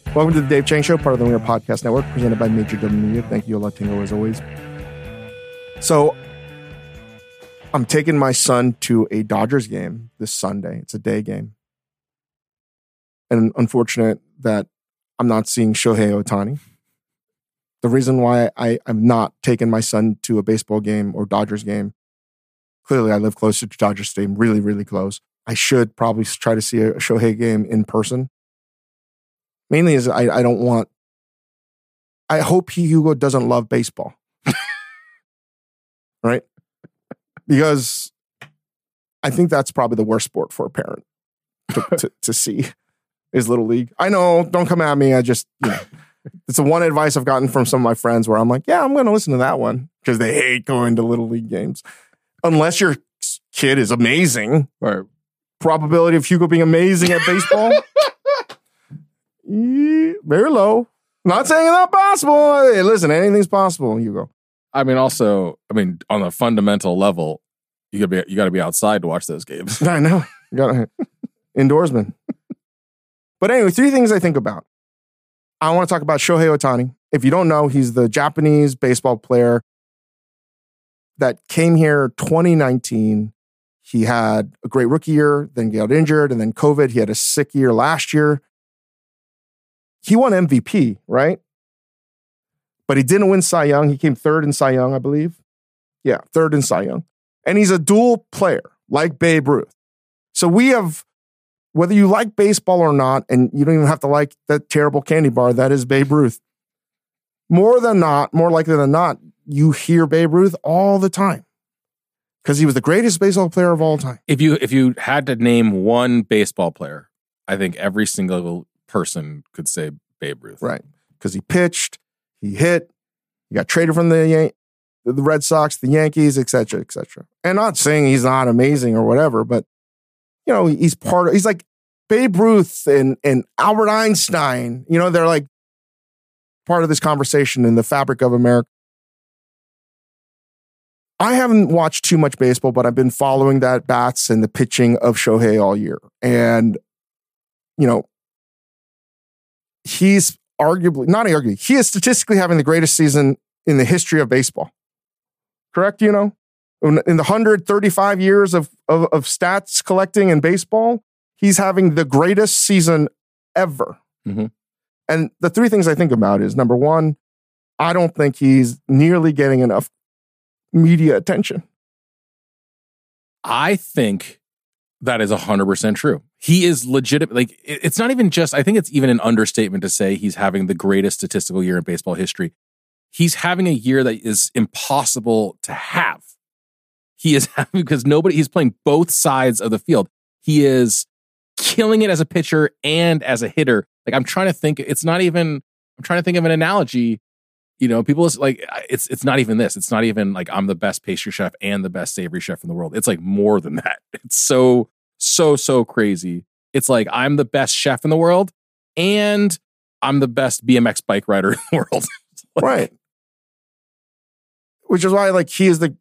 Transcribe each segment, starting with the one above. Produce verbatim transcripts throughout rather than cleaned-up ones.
Welcome to the Dave Chang Show, part of the Ringer Podcast Network, presented by Major W Media. Thank you, Latingo, as always. So, I'm taking my son to a Dodgers game this Sunday. It's a day game. And unfortunate that I'm not seeing Shohei Ohtani. The reason why I, I'm not taking my son to a baseball game or Dodgers game, clearly I live closer to Dodger Stadium, really, really close. I should probably try to see a Shohei game in person. Mainly is I, I don't want, I hope he, Hugo doesn't love baseball. Right? Because I think that's probably the worst sport for a parent to, to, to see is Little League. I know, don't come at me. I just, you know, it's the one advice I've gotten from some of my friends where I'm like, yeah, I'm going to listen to that one because they hate going to Little League games. Unless your kid is amazing. Right. Probability of Hugo being amazing at baseball, very low. Not saying it's not possible. Hey, listen, anything's possible, Hugo. I mean, also, I mean, on a fundamental level, you gotta be you gotta be outside to watch those games. I know. You gotta indoorsman. But anyway, three things I think about. I want to talk about Shohei Ohtani. If you don't know, he's the Japanese baseball player that came here twenty nineteen. He had a great rookie year, then got injured, and then COVID. He had a sick year last year. He won M V P, right? But he didn't win Cy Young. He came third in Cy Young, I believe. Yeah, third in Cy Young. And he's a dual player, like Babe Ruth. So we have, whether you like baseball or not, and you don't even have to like that terrible candy bar, that is Babe Ruth. More than not, more likely than not, you hear Babe Ruth all the time. Because he was the greatest baseball player of all time. If you if you had to name one baseball player, I think every single person could say Babe Ruth. Right. Because he pitched, he hit, he got traded from the Yan- the Red Sox, the Yankees, et cetera, et cetera. And not saying he's not amazing or whatever, but, you know, he's part of, he's like Babe Ruth and, and Albert Einstein. You know, they're like part of this conversation in the fabric of America. I haven't watched too much baseball, but I've been following that bats and the pitching of Shohei all year. And, you know, he's arguably, not arguably, he is statistically having the greatest season in the history of baseball. Correct, you know? In the one hundred thirty-five years of, of, of stats collecting in baseball, he's having the greatest season ever. Mm-hmm. And the three things I think about is, number one, I don't think he's nearly getting enough media attention. I think that is one hundred percent true. He is legitimate. Like, it's not even just, I think it's even an understatement to say he's having the greatest statistical year in baseball history. He's having a year that is impossible to have. He is having, because nobody, he's playing both sides of the field. He is killing it as a pitcher and as a hitter. Like, I'm trying to think, it's not even, I'm trying to think of an analogy. You know, people like, it's it's not even this. It's not even like I'm the best pastry chef and the best savory chef in the world. It's like more than that. It's so, so, so crazy. It's like I'm the best chef in the world and I'm the best B M X bike rider in the world. Like, right. Which is why, like, he is the,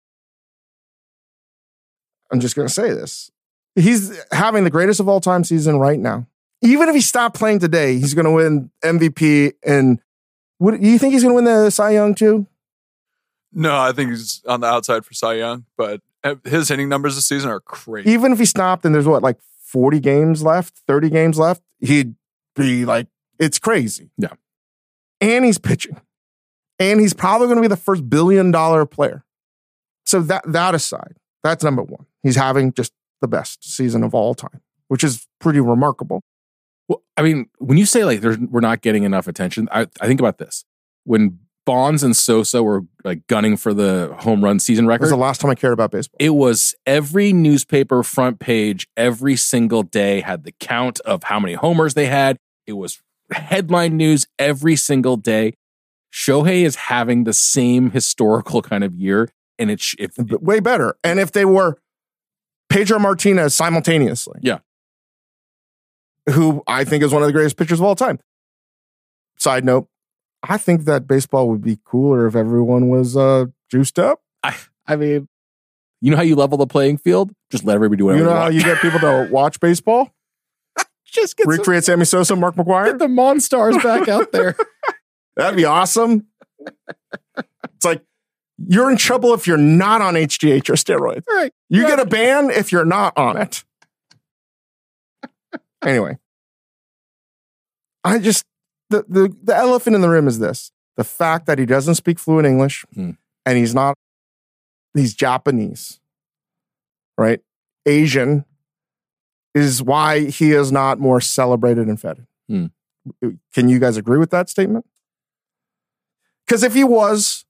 I'm just going to say this. He's having the greatest of all time season right now. Even if he stopped playing today, he's going to win M V P. And what, do you think he's going to win the Cy Young too? No, I think he's on the outside for Cy Young, but his hitting numbers this season are crazy. Even if he stopped and there's what, like forty games left, thirty games left, he'd be like, it's crazy. Yeah. And he's pitching. And he's probably going to be the first billion dollar player. So that that aside, that's number one. He's having just the best season of all time, which is pretty remarkable. Well, I mean, when you say like there's, we're not getting enough attention, I, I think about this. When Bonds and Sosa were like gunning for the home run season record. It was the last time I cared about baseball. It was every newspaper front page every single day had the count of how many homers they had. It was headline news every single day. Shohei is having the same historical kind of year, and it's if way better. And if they were Pedro Martinez simultaneously, yeah, who I think is one of the greatest pitchers of all time. Side note, I think that baseball would be cooler if everyone was uh, juiced up. I, I mean, you know how you level the playing field? Just let everybody do whatever You know they how want. you get people to watch baseball? Just get, some, Recreate Sammy Sosa, Mark McGwire. get the Monstars back out there. That'd be awesome. It's like, you're in trouble if you're not on H G H or steroids. All right. You Right. get a ban if you're not on it. Anyway. I just, the, the, the elephant in the room is this. The fact that he doesn't speak fluent English Hmm. and he's not, he's Japanese, right? Asian is why he is not more celebrated and feted. Hmm. Can you guys agree with that statement? Because if he was,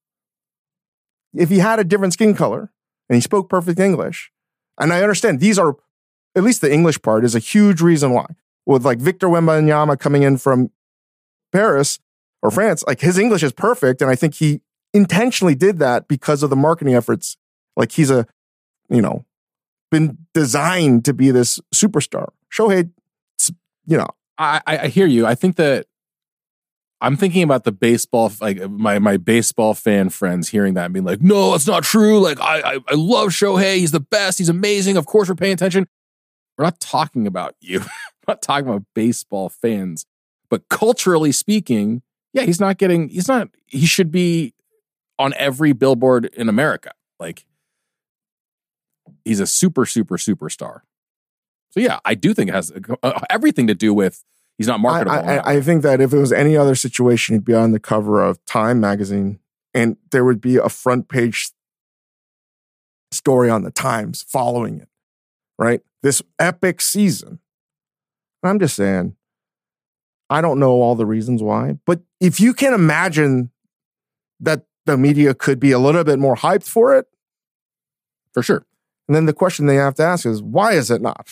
if he had a different skin color and he spoke perfect English, and I understand these are, at least the English part is a huge reason why. With like Victor Wembanyama coming in from Paris or France, like his English is perfect. And I think he intentionally did that because of the marketing efforts. Like he's a, you know, been designed to be this superstar. Shohei, you know. I, I hear you. I think that I'm thinking about the baseball, like my, my baseball fan friends hearing that and being like, no, it's not true. Like, I, I, I love Shohei. He's the best. He's amazing. Of course, we're paying attention. We're not talking about you. We're not talking about baseball fans. But culturally speaking, yeah, he's not getting, he's not, he should be on every billboard in America. Like, he's a super, super, superstar. So yeah, I do think it has uh, everything to do with he's not marketable. I, I, I think that if it was any other situation, he'd be on the cover of Time magazine and there would be a front page story on the Times following it, right? This epic season. I'm just saying, I don't know all the reasons why, but if you can imagine that the media could be a little bit more hyped for it, for sure. And then the question they have to ask is, why is it not?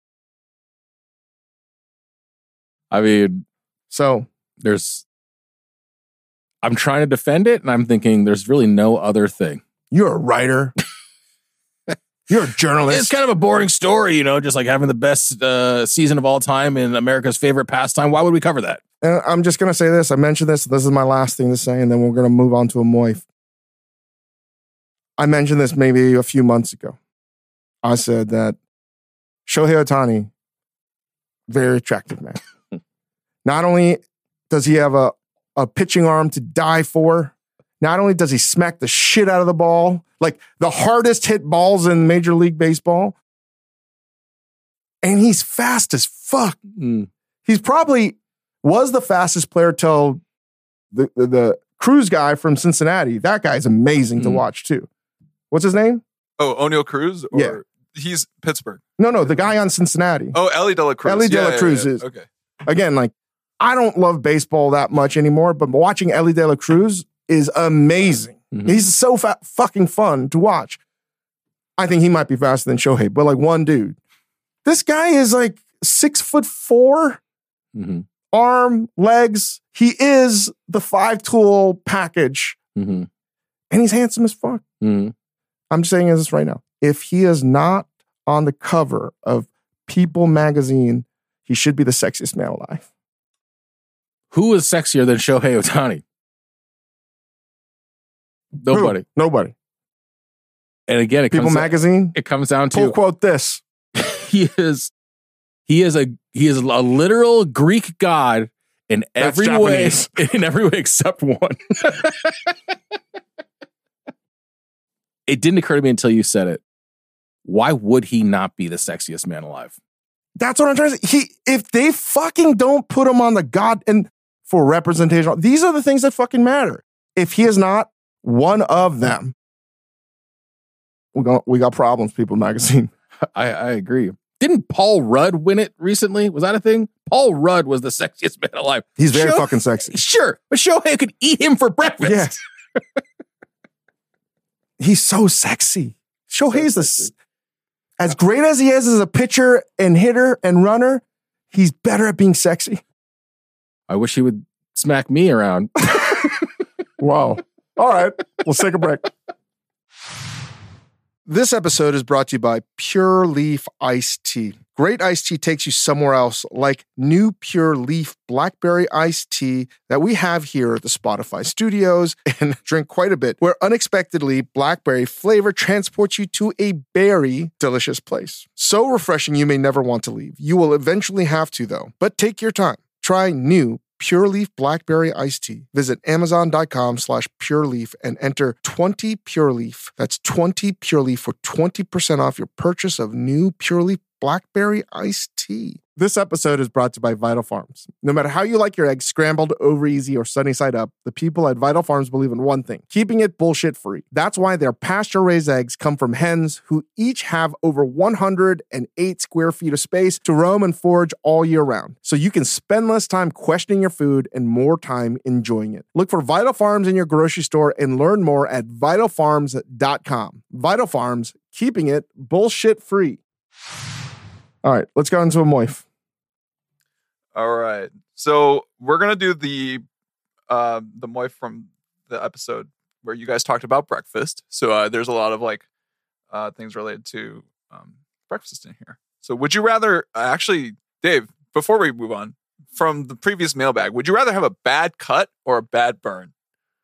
I mean, so there's, I'm trying to defend it and I'm thinking there's really no other thing. You're a writer. You're a journalist. It's kind of a boring story, you know, just like having the best uh, season of all time in America's favorite pastime. Why would we cover that? And I'm just going to say this. I mentioned this. This is my last thing to say, and then we're going to move on to a Moif. I mentioned this maybe a few months ago. I said that Shohei Ohtani, very attractive man. Not only does he have a, a pitching arm to die for, not only does he smack the shit out of the ball, like the hardest hit balls in Major League Baseball, and he's fast as fuck. Mm. He's probably was the fastest player till the, the, the Cruz guy from Cincinnati. That guy's amazing mm. to watch too. What's his name? Oh, O'Neal Cruz? Or yeah. He's Pittsburgh. No, no, the guy on Cincinnati. Oh, Ellie De La Cruz. Ellie De La yeah, Cruz yeah, yeah. is. Okay. Again, like, I don't love baseball that much anymore, but watching Ellie De La Cruz is amazing. Mm-hmm. He's so fa- fucking fun to watch. I think he might be faster than Shohei, but like one dude. This guy is like six foot four, mm-hmm. arm, legs. He is the five tool package, mm-hmm. and he's handsome as fuck. Mm-hmm. I'm just saying this right now. If he is not on the cover of People magazine, he should be the sexiest man alive. Who is sexier than Shohei Ohtani? Nobody. Who? Nobody. And again, it People comes magazine. Down, it comes down to Pull quote this. he is he is a he is a literal Greek god in every way, in every way except one. It didn't occur to me until you said it. Why would he not be the sexiest man alive? That's what I'm trying to say. He, if they fucking don't put him on the god and for representation, these are the things that fucking matter. If he is not one of them, we got we got problems. People magazine. I, I agree. Didn't Paul Rudd win it recently? Was that a thing? Paul Rudd was the sexiest man alive. He's very Show, fucking sexy. Sure, but Shohei could eat him for breakfast. Yes. He's so sexy. Shohei's the as great as he is as a pitcher and hitter and runner, he's better at being sexy. I wish he would smack me around. Wow. All right. We'll take a break. This episode is brought to you by Pure Leaf Iced Tea. Great iced tea takes you somewhere else, like new Pure Leaf Blackberry iced tea that we have here at the Spotify studios and drink quite a bit, where unexpectedly blackberry flavor transports you to a berry delicious place. So refreshing you may never want to leave. You will eventually have to, though. But take your time. Try new Pure Leaf Blackberry Iced Tea. Visit amazon.com slash Pure Leaf and enter twenty Pure Leaf. That's twenty Pure Leaf for twenty percent off your purchase of new Pure Leaf Blackberry Iced Tea. This episode is brought to you by Vital Farms. No matter how you like your eggs, scrambled, over easy, or sunny side up, the people at Vital Farms believe in one thing, keeping it bullshit free. That's why their pasture-raised eggs come from hens who each have over one hundred eight square feet of space to roam and forage all year round. So you can spend less time questioning your food and more time enjoying it. Look for Vital Farms in your grocery store and learn more at vital farms dot com. Vital Farms, keeping it bullshit free. All right, let's go into a moif. All right. So we're going to do the uh, the moif from the episode where you guys talked about breakfast. So uh, there's a lot of like uh, things related to um, breakfast in here. So would you rather, uh, actually, Dave, before we move on, from the previous mailbag, would you rather have a bad cut or a bad burn?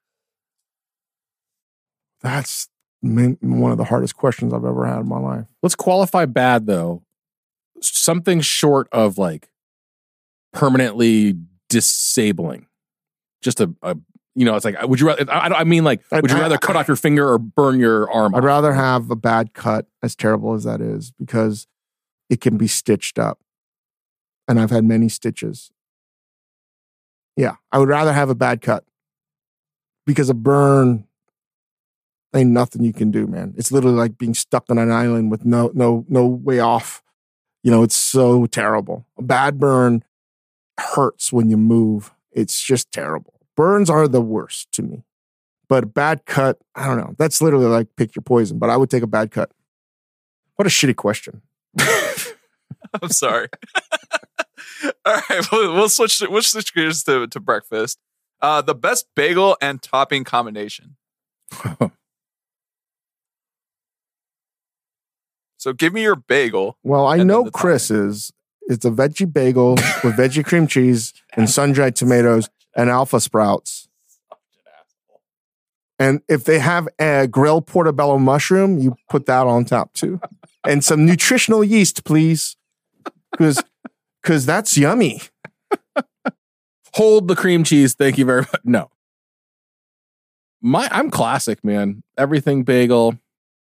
That's one of the hardest questions I've ever had in my life. Let's qualify bad, though. Something short of like permanently disabling. Just a, a you know, it's like, would you rather, I, I mean, like, would you rather I, cut off your finger or burn your arm I'd off? rather have a bad cut, as terrible as that is, because it can be stitched up. And I've had many stitches. Yeah, I would rather have a bad cut because a burn ain't nothing you can do, man. It's literally like being stuck on an island with no no no way off. You know, it's so terrible. A bad burn hurts when you move. It's just terrible. Burns are the worst to me. But a bad cut, I don't know. That's literally like pick your poison, but I would take a bad cut. What a shitty question. I'm sorry. All right, we'll, we'll switch we'll switch gears to, to breakfast. Uh, the best bagel and topping combination. So give me your bagel. Well, I know Chris is. It's a veggie bagel with veggie cream cheese and sun-dried tomatoes and alpha sprouts. And if they have a grilled portobello mushroom, you put that on top too. And some nutritional yeast, please. Because because that's yummy. Hold the cream cheese. Thank you very much. No. My I'm classic, man. Everything bagel.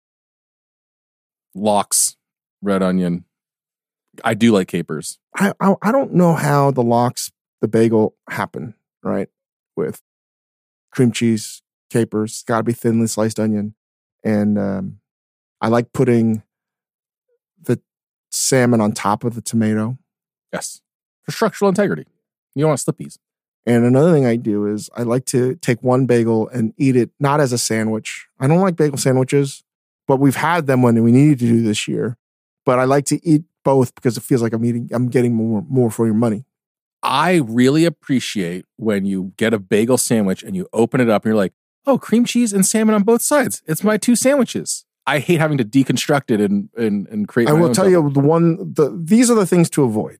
Lox, red onion. I do like capers. I, I I don't know how the lox, the bagel happen, right? With cream cheese, capers, it's got to be thinly sliced onion. And um, I like putting the salmon on top of the tomato. Yes. For structural integrity. You don't want to slip these. And another thing I do is I like to take one bagel and eat it not as a sandwich. I don't like bagel sandwiches. But we've had them when we needed to do this year. But I like to eat both because it feels like I'm eating, I'm getting more, more for your money. I really appreciate when you get a bagel sandwich and you open it up and you're like, oh, cream cheese and salmon on both sides. It's my two sandwiches. I hate having to deconstruct it and and, and create. I my will own tell double. you the one. The these are the things to avoid.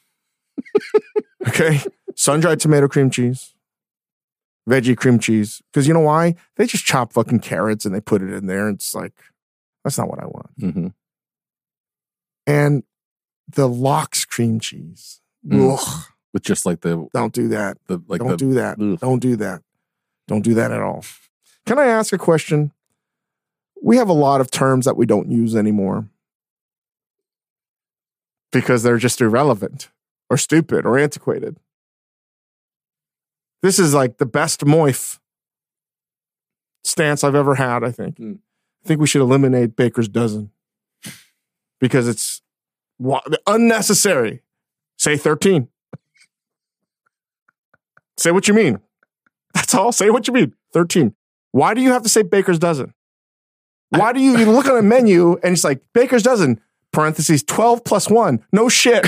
Okay, sun-dried tomato cream cheese, veggie cream cheese. Because you know why? They just chop fucking carrots and they put it in there. It's like, that's not what I want. Mm-hmm. And the lox cream cheese. Mm. Ugh. With just like the Don't do that. the like Don't the, do that. ugh. Don't do that. Don't do that at all. Can I ask a question? We have a lot of terms that we don't use anymore because they're just irrelevant or stupid or antiquated. This is like the best moif stance I've ever had, I think. Mm. I think we should eliminate Baker's Dozen because it's wa- unnecessary. Say thirteen. Say what you mean. That's all. Say what you mean. thirteen. Why do you have to say Baker's Dozen? Why do you, you look on a menu and it's like Baker's Dozen, parentheses, twelve plus one. No shit.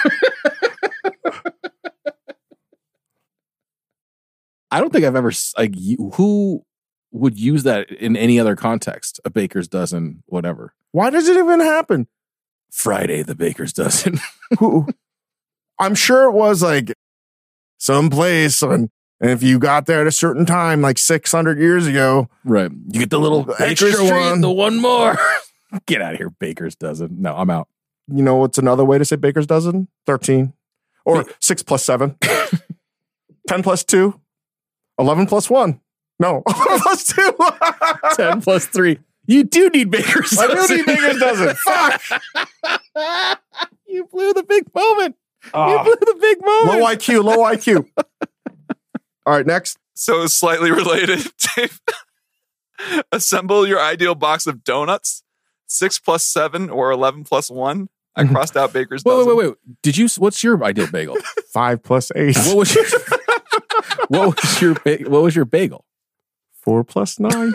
I don't think I've ever like you, who would use that in any other context. A baker's dozen, whatever. Why does it even happen? Friday, the baker's dozen. Who? I'm sure it was like someplace, and, and if you got there at a certain time, like six hundred years ago, Right. You get the little The baker's extra treat, one. the one more. Get out of here, baker's dozen. No, I'm out. you know what's another way to say baker's dozen? thirteen. Or six plus seven. ten plus two. eleven plus one. No, eleven plus two. ten plus three. You do need baker's I dozen. do need baker's dozen. Fuck. You blew the big moment. Ah. You blew the big moment. Low I Q, low I Q. All right, next. So slightly related, Dave. Assemble your ideal box of donuts. Six plus seven or eleven plus one. I crossed out baker's Wait, dozen. wait, wait, wait. Did you? What's your ideal bagel? Five plus eight. What was your? What was your? ba- What was your bagel? Four plus nine.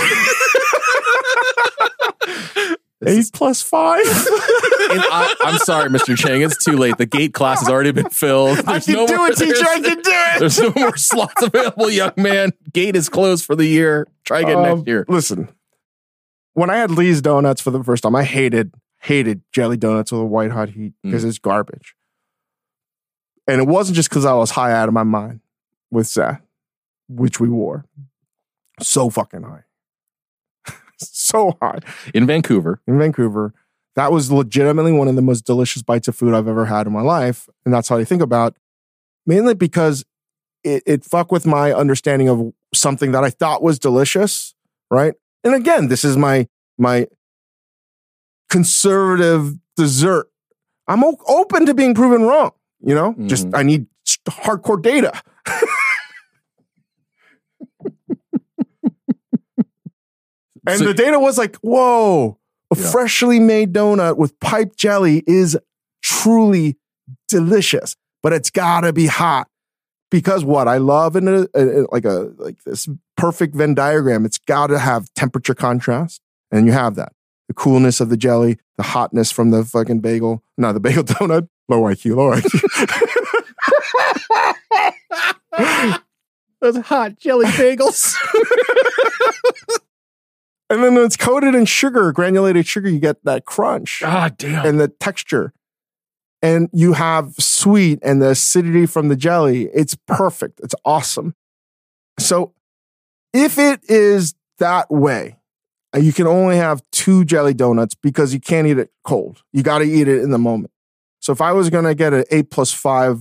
Eight plus five. And I, I'm sorry, Mister Chang. It's too late. The gate class has already been filled. I There's can no do more, it, teacher. I there's- can do it. There's no more slots available, young man. Gate is closed for the year. Try again Um, next year. Listen, when I had Lee's Donuts for the first time, I hated, hated jelly donuts with a white hot heat because Mm. it's garbage. And it wasn't just because I was high out of my mind with Seth, which we wore. So fucking high. So high. In Vancouver. In Vancouver. That was legitimately one of the most delicious bites of food I've ever had in my life. And that's how I think about, mainly because it, it fucked with my understanding of something that I thought was delicious, right? And again, this is my my conservative dessert. I'm o- open to being proven wrong, you know? Mhm. Just I need st- hardcore data. And So- the data was like, whoa, a Yeah. freshly made donut with piped jelly is truly delicious, but it's gotta be hot. Because what I love in a, a- like a like this perfect Venn diagram, it's gotta have temperature contrast, and you have that. The coolness of the jelly, the hotness from the fucking bagel. No, the bagel donut. Low I Q, low I Q. Those hot jelly bagels. And then when it's coated in sugar, granulated sugar, you get that crunch. Ah, damn. And the texture. And you have sweet and the acidity from the jelly. It's perfect. It's awesome. So if it is that way, you can only have two jelly donuts because you can't eat it cold. You got to eat it in the moment. So if I was going to get an eight plus five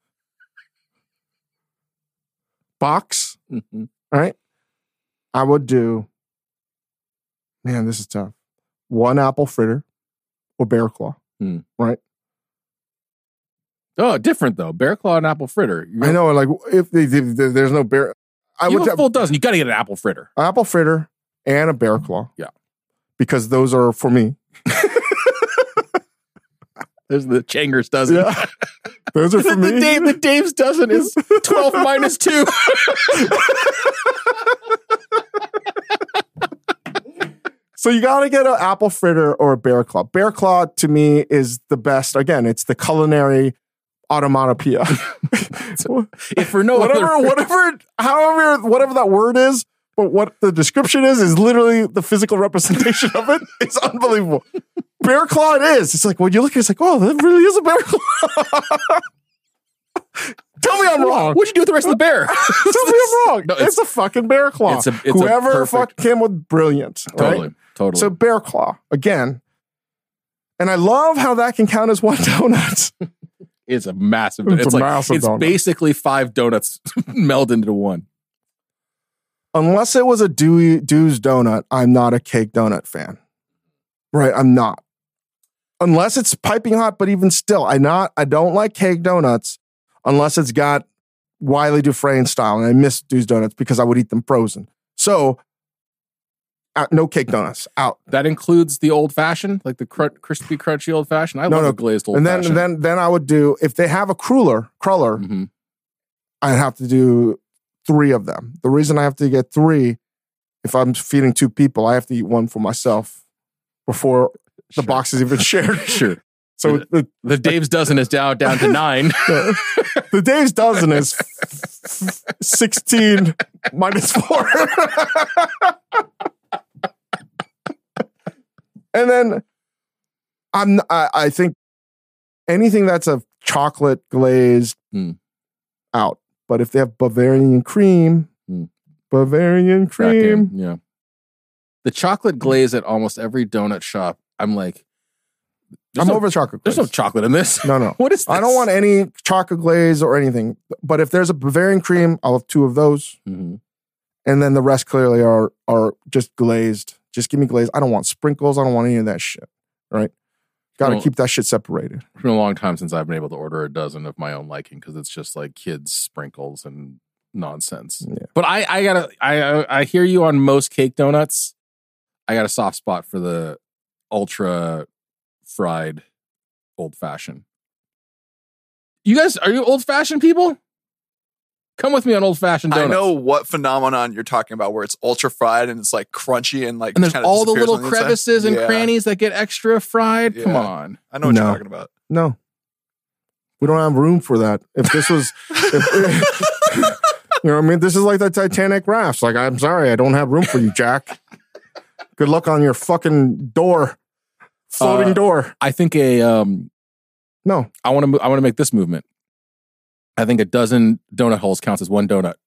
box, Mhm. all right, I would do, man, this is tough. One apple fritter or bear claw, Hmm. right? Oh, different though. Bear claw and apple fritter. You I know, like if, they, if there's no bear, I You would have a have full dozen. You got to get an apple fritter. apple fritter and a bear claw. Yeah. Because those are for me. There's the Changers dozen. Yeah. Those are for the, me. Dave, the Dave's dozen is twelve minus two. So you got to get an apple fritter or a bear claw. Bear claw to me is the best. Again, it's the culinary automatopoeia. If for no whatever, other, whatever, however, whatever that word is, but what the description is, is literally the physical representation of it. It's unbelievable. Bear claw it is. It's like, when you look at it, it's like, oh, that really is a bear claw. Tell me I'm wrong. What'd you do with the rest of the bear? Tell me I'm wrong. No, it's, it's- a fucking bear claw. it's a- it's a Whoever perfect- fuck came with brilliant. right? Totally. Totally. So bear claw again. And I love how that can count as one donut. it's a massive. It's It's, a like massive it's donut. basically five donuts melded into one. Unless it was a Dewey Dew's donut, I'm not a cake donut fan. Right? I'm not. Unless it's piping hot, but even still, I not I don't like cake donuts unless it's got Wiley Dufresne style. And I miss Dew's donuts because I would eat them frozen. So uh, no cake donuts out. That includes the old fashioned, like the cr- crispy, crunchy old fashioned. I No, love no. a glazed old And then fashioned. then then I would do, if they have a cruller, cruller, hmm I'd have to do three of them. The reason I have to get three, if I'm feeding two people, I have to eat one for myself before the Sure. box is even shared. Sure. So the, The Dave's dozen is down down to nine. the Dave's dozen is sixteen minus four. And then I'm. I, I think anything that's a chocolate glazed Mm. out. But if they have Bavarian cream, Mm. Bavarian Back cream. in, yeah. The chocolate glaze at almost every donut shop, I'm like, there's I'm no, over chocolate glaze. there's no chocolate in this. No, no. What is this? I don't want any chocolate glaze or anything. But if there's a Bavarian cream, I'll have two of those. Mhm. And then the rest clearly are are just glazed. Just give me glaze. I don't want sprinkles. I don't want any of that shit. Right? Got to Well- keep that shit separated. It's been a long time since I've been able to order a dozen of my own liking because it's just like kids sprinkles and nonsense. Yeah. But I, I gotta, I, I I hear you on most cake donuts. I got a soft spot for the ultra fried old fashioned. You guys, are you old fashioned people? Come with me on old fashioned donuts. I know what phenomenon you're talking about, where it's ultra fried and it's like crunchy and like, And there's kinda all the disappears little on inside. crevices and Yeah, crannies that get extra fried. Come Yeah. on. I know what No. you're talking about. No. We don't have room for that. If this was, if, you know what I mean? This is like the Titanic rafts. Like, I'm sorry, I don't have room for you, Jack. Good luck on your fucking door. Floating Uh, door. I think a um No. I want to I want to make this movement. I think a dozen donut holes counts as one donut.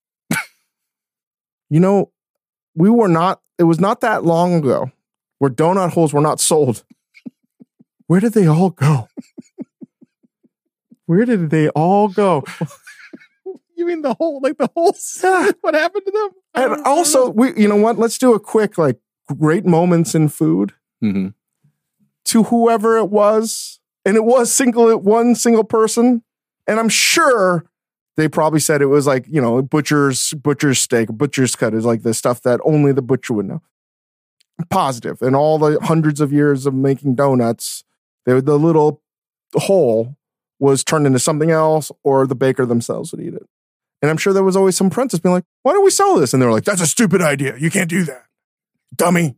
You know, we were not, it was not that long ago where donut holes were not sold. Where did they all go? Where did they all go? You mean the whole like the holes? Yeah. What happened to them? And also, we, you know what? Let's do a quick, like, great moments in food Mm-hmm. to whoever it was. And it was single, one single person. And I'm sure they probably said it was like, you know, butcher's, butcher's steak, butcher's cut is like the stuff that only the butcher would know. Positive. And all the hundreds of years of making donuts, they, the little hole was turned into something else, or the baker themselves would eat it. And I'm sure there was always some apprentice being like, why don't we sell this? And they were like, that's a stupid idea. You can't do that. Dummy.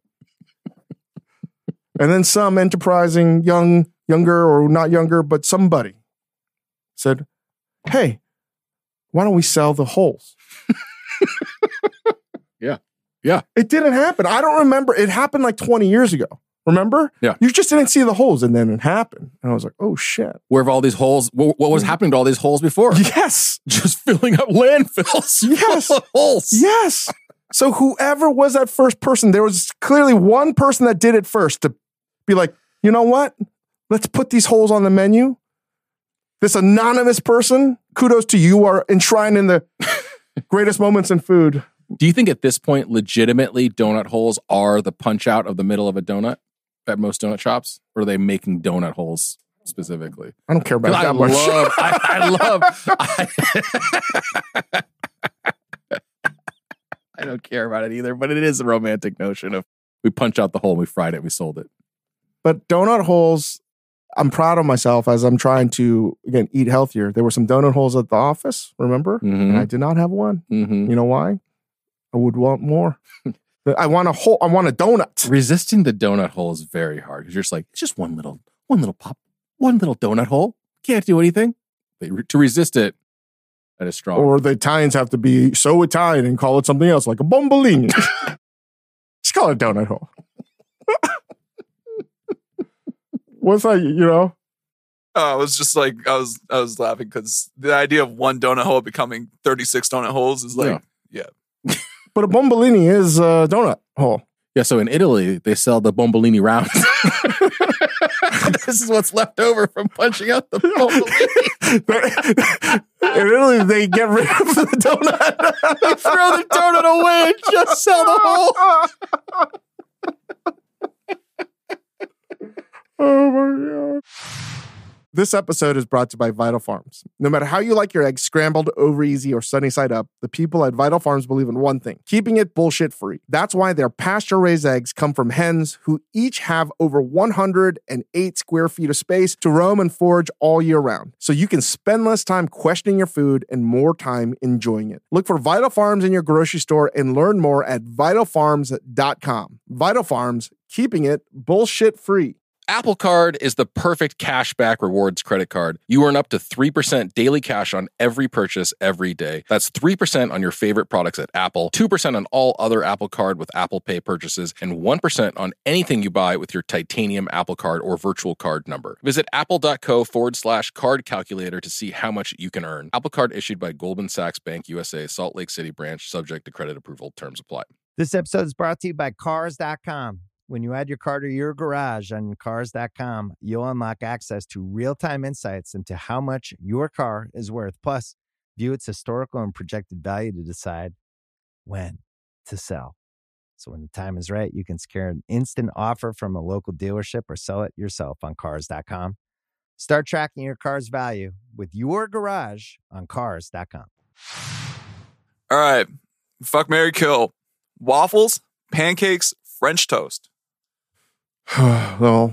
And then some enterprising young, younger or not younger, but somebody said, hey, why don't we sell the holes? Yeah. Yeah. It didn't happen. I don't remember. It happened like twenty years ago. Remember? Yeah. You just didn't see the holes, and then it happened. And I was like, oh, shit. Where have all these holes? What, what was happening to all these holes before? Yes. Just filling up landfills. Yes. full of holes. Yes. So whoever was that first person, there was clearly one person that did it first to be like, you know what? Let's put these holes on the menu. This anonymous person, kudos to you, are enshrined in the greatest moments in food. Do you think at this point, legitimately, donut holes are the punch out of the middle of a donut at most donut shops? Or are they making donut holes specifically? I don't care about it I that much. love, I, I love, I, I don't care about it either, but it is a romantic notion of we punch out the hole, we fried it, we sold it. But donut holes, I'm proud of myself as I'm trying to, again, eat healthier. There were some donut holes at the office, remember? And I did not have one. Mm-hmm. You know why? I would want more. I want a whole, I want a donut. Resisting the donut hole is very hard because you're just like, it's just one little, one little pop, one little donut hole. Can't do anything. But re- to resist it, that is strong. Or the Italians have to be so Italian and call it something else, like a bombolini. Just call it a donut hole. What's that, you know? Uh, I was just like, I was, I was laughing because the idea of one donut hole becoming thirty-six donut holes is like, yeah. But a bombolini is a donut hole. Yeah, so in Italy, they sell the bombolini rounds. This is what's left over from punching out the bombolini. In Italy, they get rid of the donut. They throw the donut away and just sell the hole. Oh my God. This episode is brought to you by Vital Farms. No matter how you like your eggs, scrambled, over easy, or sunny side up, the people at Vital Farms believe in one thing: keeping it bullshit free. That's why their pasture-raised eggs come from hens who each have over one hundred eight square feet of space to roam and forage all year round. So you can spend less time questioning your food and more time enjoying it. Look for Vital Farms in your grocery store and learn more at vital farms dot com. Vital Farms, keeping it bullshit free. Apple Card is the perfect cashback rewards credit card. You earn up to three percent daily cash on every purchase every day. That's three percent on your favorite products at Apple, two percent on all other Apple Card with Apple Pay purchases, and one percent on anything you buy with your titanium Apple Card or virtual card number. Visit apple.co forward slash card calculator to see how much you can earn. Apple Card issued by Goldman Sachs Bank U S A, Salt Lake City branch, subject to credit approval. Terms apply. This episode is brought to you by Cars dot com. When you add your car to your garage on Cars dot com, you'll unlock access to real-time insights into how much your car is worth. Plus, view its historical and projected value to decide when to sell. So when the time is right, you can secure an instant offer from a local dealership or sell it yourself on Cars dot com. Start tracking your car's value with your garage on Cars dot com. All right. Fuck, marry, kill. Waffles, pancakes, French toast. Well,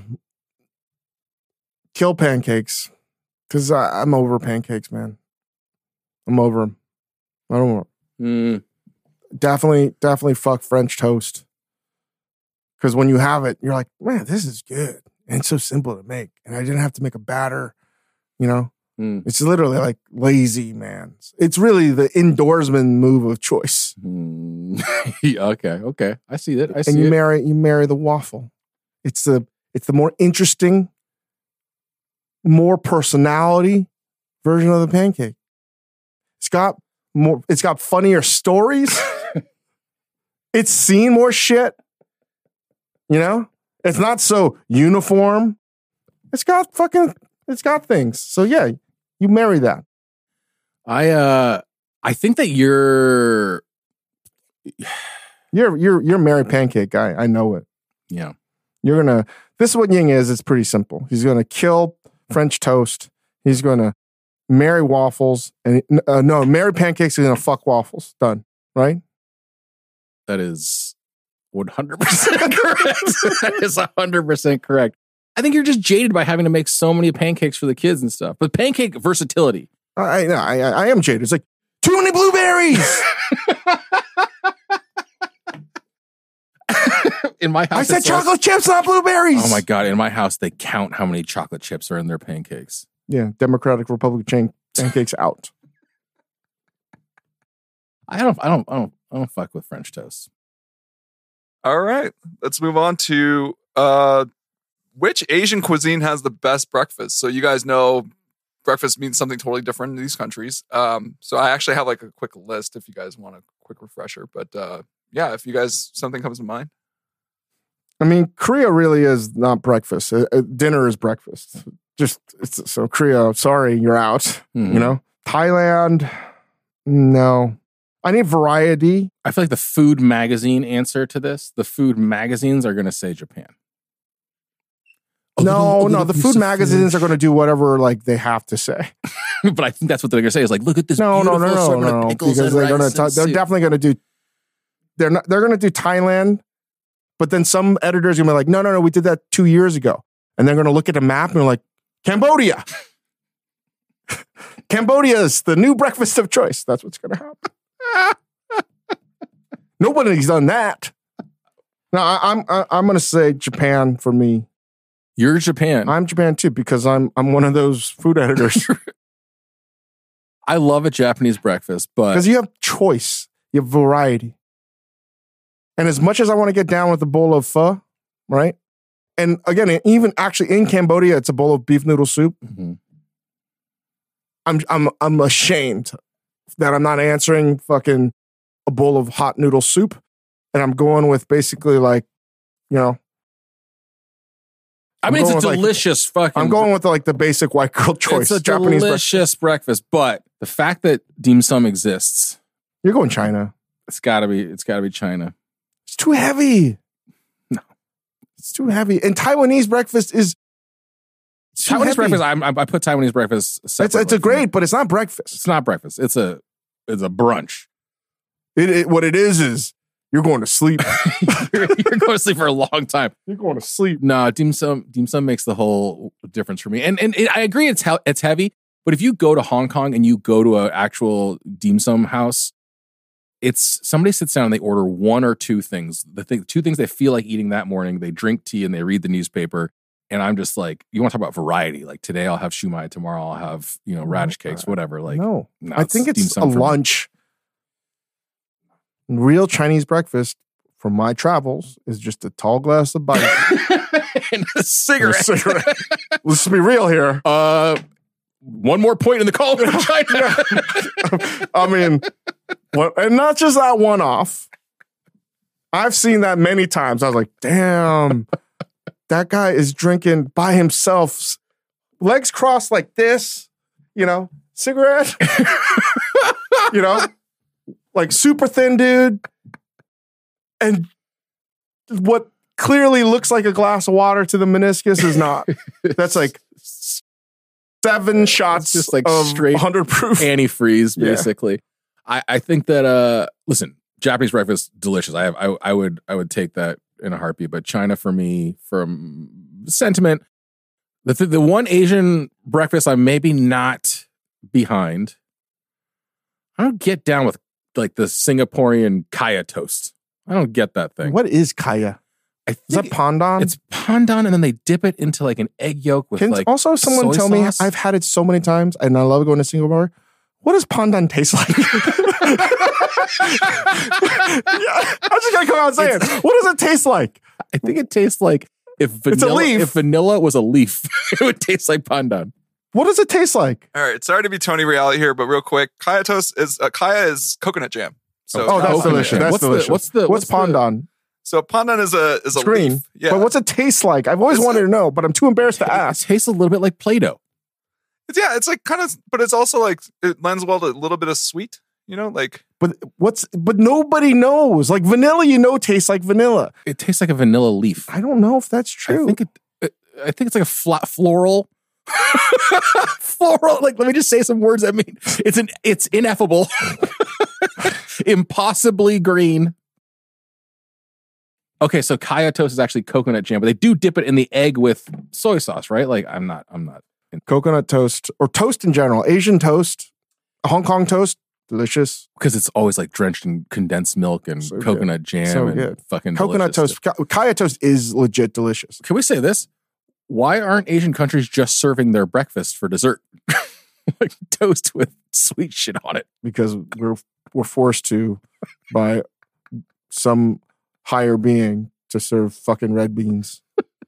kill pancakes because I'm over pancakes, man. I'm over them. I don't want. Mm. Definitely, definitely fuck French toast. Because when you have it, you're like, man, this is good. And it's so simple to make. And I didn't have to make a batter, you know? Mm. It's literally like lazy, man. It's really the indoorsman move of choice. Mm. okay, okay. I see that. I see and you it. marry you marry the waffle. It's the it's the more interesting, more personality version of the pancake. It's got more. It's got funnier stories. It's seen more shit. You know, it's not so uniform. It's got fucking. It's got things. So yeah, you marry that. I uh, I think that you're, you're you're you're Mary Pancake guy. I know it. Yeah. You're gonna. This is what Ying is. It's pretty simple. He's gonna kill French toast. He's gonna marry waffles, and uh, no, marry pancakes. He's gonna fuck waffles. Done. Right. That is one hundred percent correct. That is one hundred percent correct. I think you're just jaded by having to make so many pancakes for the kids and stuff. But pancake versatility. I I I, I am jaded. It's like too many blueberries. In my house, I said chocolate like, chips, not blueberries. Oh my God. In my house, they count how many chocolate chips are in their pancakes. Yeah. Democratic Republic chain pancakes out. I don't, I don't, I don't, I don't fuck with French toast. All right. Let's move on to uh, which Asian cuisine has the best breakfast? So you guys know breakfast means something totally different in these countries. Um, so I actually have like a quick list if you guys want a quick refresher. But uh, yeah, if you guys, something comes to mind. I mean, Korea really is not breakfast. Uh, dinner is breakfast. Just it's, so Korea, sorry, you're out. Mm-hmm. You know, Thailand, no. I need variety. I feel like the Food Magazine answer to this, the food magazines are going to say Japan. A no, little, no, the food magazines fish. are going to do whatever like they have to say. But I think that's what they're going to say is like, look at this no, beautiful no, no, assortment no, no, of pickles because and they're rice going to they're soup. definitely going to do. They're not. They're going to do Thailand. But then some editors are going to be like, no, no, no, we did that two years ago. And they're going to look at a map and they're like, Cambodia. Cambodia is the new breakfast of choice. That's what's going to happen. Nobody's done that. No, I, I'm I, I'm going to say Japan for me. You're Japan. I'm Japan too because I'm I'm one of those food editors. I love a Japanese breakfast, but because you have choice, you have variety. And as much as I want to get down with a bowl of pho, right? And again, even actually in Cambodia, it's a bowl of beef noodle soup. Mm-hmm. I'm I'm I'm ashamed that I'm not answering fucking a bowl of hot noodle soup, and I'm going with basically like, you know. I I'm mean, it's a like, delicious fucking. I'm going with like the basic white girl choice. It's a Japanese delicious breakfast. breakfast, but the fact that dim sum exists, you're going China. It's got to be. It's got to be China. It's too heavy. No, it's too heavy. And Taiwanese breakfast is Taiwanese heavy. breakfast. I, I put Taiwanese breakfast. It's, it's a great, but it's not breakfast. It's not breakfast. It's a it's a brunch. It, it what it is is you're going to sleep. you're, you're going to sleep for a long time. You're going to sleep. No, dim sum dim sum makes the whole difference for me. And and it, I agree, it's he- it's heavy. But if you go to Hong Kong and you go to an actual dim sum house. It's somebody sits down and they order one or two things. The thing, two things they feel like eating that morning. They drink tea and they read the newspaper, And I'm just like, you want to talk about variety? Like today I'll have shumai, tomorrow I'll have, you know, radish cakes, whatever. Like, no, no, I think it's dim a sum for me. lunch. Real Chinese breakfast from my travels is just a tall glass of bite and a cigarette. and a cigarette. Let's be real here. Uh, one more point in the call from China. I mean, what, and not just that one off. I've seen that many times. I was like, damn, that guy is drinking by himself, legs crossed like this, you know, cigarette, you know, like super thin dude. And what clearly looks like a glass of water to the meniscus is not. That's like seven shots just like of straight one hundred proof. antifreeze, Yeah. basically. I, I think that, uh, listen, Japanese breakfast, delicious. I have, I, I would, I would take that in a heartbeat. But China, for me, from sentiment, the th- the one Asian breakfast I'm maybe not behind. I don't get down with like the Singaporean kaya toast. I don't get that thing. What is kaya? I Is that think pandan? it's pandan, and then they dip it into like an egg yolk with Can like also someone soy tell sauce? me? I've had it so many times, and I love going to Singapore. What does pandan taste like? Yeah, I'm just gonna come out and say it. What does it taste like? I think it tastes like if It's a vanilla, leaf. if vanilla was a leaf, it would taste like pandan. What does it taste like? All right, sorry to be Tony Reality here, but real quick, kaya toast is uh, kaya is coconut jam. So Oh, that's coconut delicious. jam. That's What's the- delicious. what's the- what's what's the- pandan? so pandan is a is a It's green. leaf. Yeah, But what's it taste like? I've always It's wanted a- to know, but I'm too embarrassed to It ask. tastes a little bit like Play-Doh. It's, yeah, it's like kind of, but it's also like it lends well to a little bit of sweet. You know, like But what's? But nobody knows. Like vanilla, you know, tastes like vanilla. It tastes like a vanilla leaf. I don't know if that's true. I think it. it- I think it's like a flat floral. floral. Like, let me just say some words. I mean, it's an. It's ineffable. Impossibly green. Okay, so kaya toast is actually coconut jam, but they do dip it in the egg with soy sauce, right? Like, I'm not. I'm not. Coconut toast or toast in general, Asian toast, Hong Kong toast, delicious. Because it's always like drenched in condensed milk and So good. coconut jam So and good. fucking Coconut delicious. toast, Ka- kaya toast is legit delicious. Can we say this? Why aren't Asian countries just serving their breakfast for dessert? Like toast with sweet shit on it. Because we're we're forced to by some higher being to serve fucking red beans.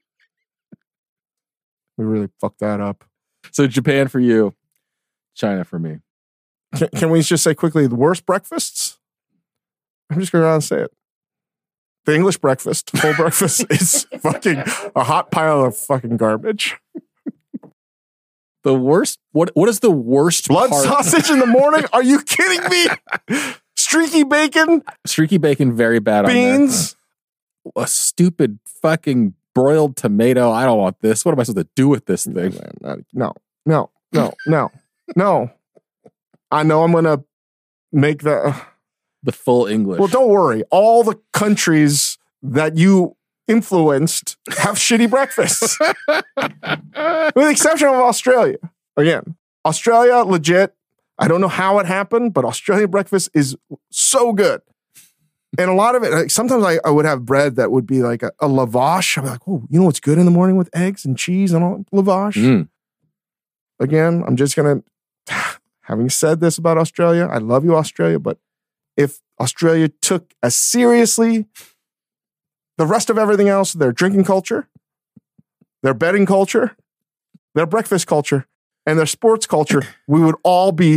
We really fucked that up. So Japan for you, China for me. Can, can we just say quickly the worst breakfasts? I'm just going to go around and say it. The English breakfast, full breakfast, is fucking a hot pile of fucking garbage. The worst. What? What is the worst Blood part? sausage in the morning? Are you kidding me? Streaky bacon, Streaky bacon, very bad beans. on there. A stupid fucking broiled tomato. I don't want this. What am I supposed to do with this thing? No, no, no, no, no. I know I'm going to make the. The full English. Well, don't worry. All the countries that you influenced have shitty breakfasts, with the exception of Australia. Again, Australia, legit. I don't know how it happened, but Australian breakfast is so good. And a lot of it, like, sometimes I, I would have bread that would be like a, a lavash. I'm like, oh, you know what's good in the morning with eggs and cheese and all? Lavash. Mm. Again, I'm just going to, having said this about Australia, I love you, Australia, but if Australia took as seriously the rest of everything else, their drinking culture, their betting culture, their breakfast culture, and their sports culture, we would all be